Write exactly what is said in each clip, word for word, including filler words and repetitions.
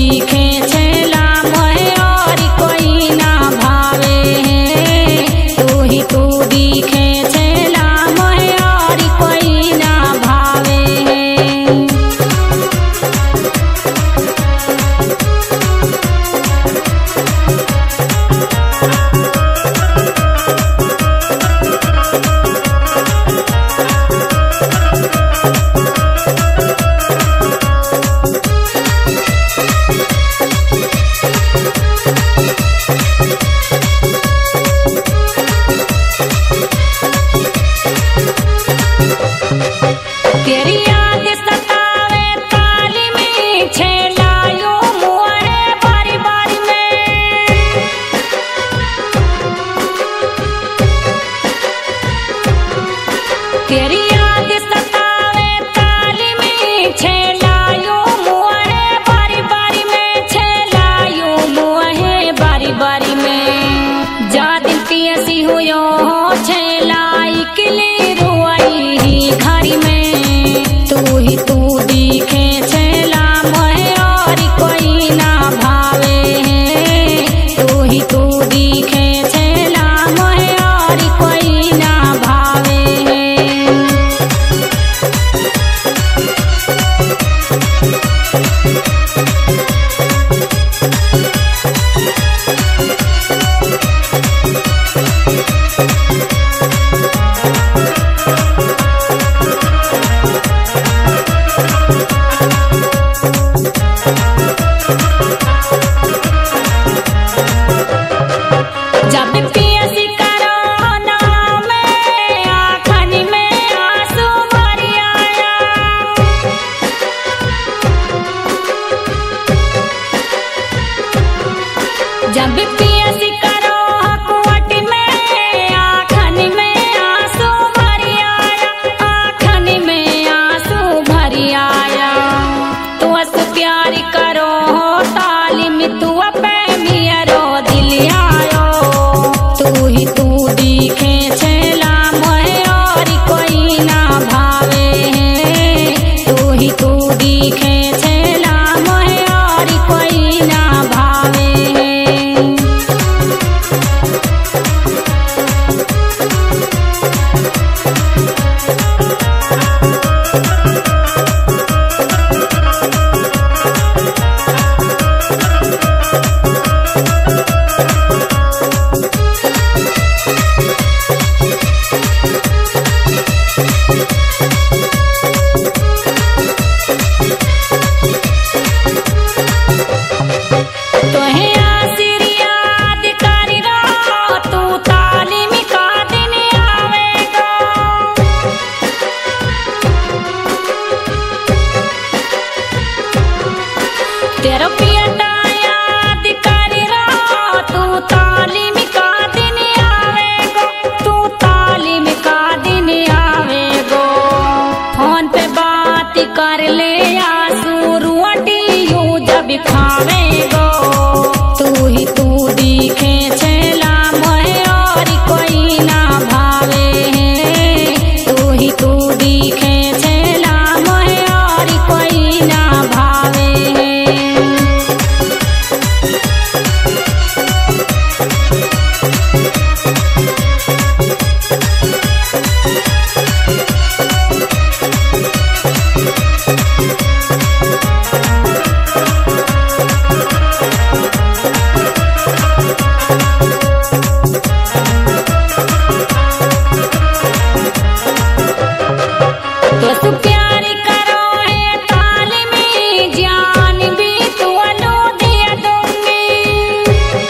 दिखे छेला मोहे और कोई ना भावे तू ही तू दिखे छेला मोहे और कोई ना भावे। तेरी याद सतावे ताली में छेला यूं मुआए बारी बारी में। तेरी याद सतावे ताली में छेला यूं मुआए बारी बारी में। छेला यूं मुआए बारी बारी में। जा दिल पियसी हुयो छेला इकली रुआई ही घरी में। तू ही तू दिखे छेला मोहे और कोई ना भावे तू ही तू दिखे छेला मोहे और कोई ना भावे। जब पियसी करो ना में आँखनी में आंसू भरी आया। जब पियसी करो कुवटी में आँखनी में आंसू भरी आया। आँखनी में आंसू भरी आया। तू अस प्यार करो ताली में तू अपे मियरो दिल आयो। तू ही तू दिखे छेला मोहे और कोई ना भावे तू ही तू दिखे छेला मोहे और कोई ना भावे। तोहे आशीर्वाद करी रो तू तालीम का दिन आवेगा। तेरा पियता याद करी रो तू तालीम का दिन आवेगो। तू तालीम का दिन आवेगो। फोन पे बात कर ले आंसू रोटी यूं जब खावेगो। तू ही तू दिखे छेला मोहे और कोई ना भावे तू ही तू दिखे छेला मोहे और कोई ना भावे। तो तू प्यार करो है ताली में जान भी तू अनु दिया दूंगी।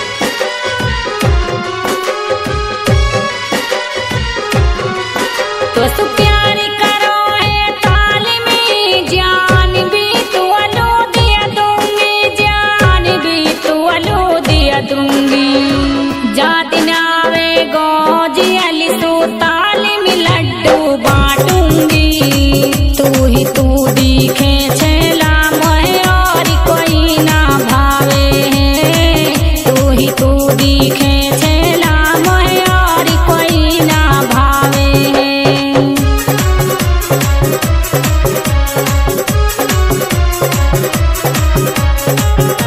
तो तू प्यार करो है ताली में जान भी तू अनु दिया दूंगी। जान भी तू अनु दिया दूंगी। जा दिन आवेगो जियली तू ताली में लड्डू बांटूंगी। तू ही तू दिखे छेला मोहे और कोई ना भावे तू ही तू दिखे छेला मोहे और कोई ना भावे। Thank you.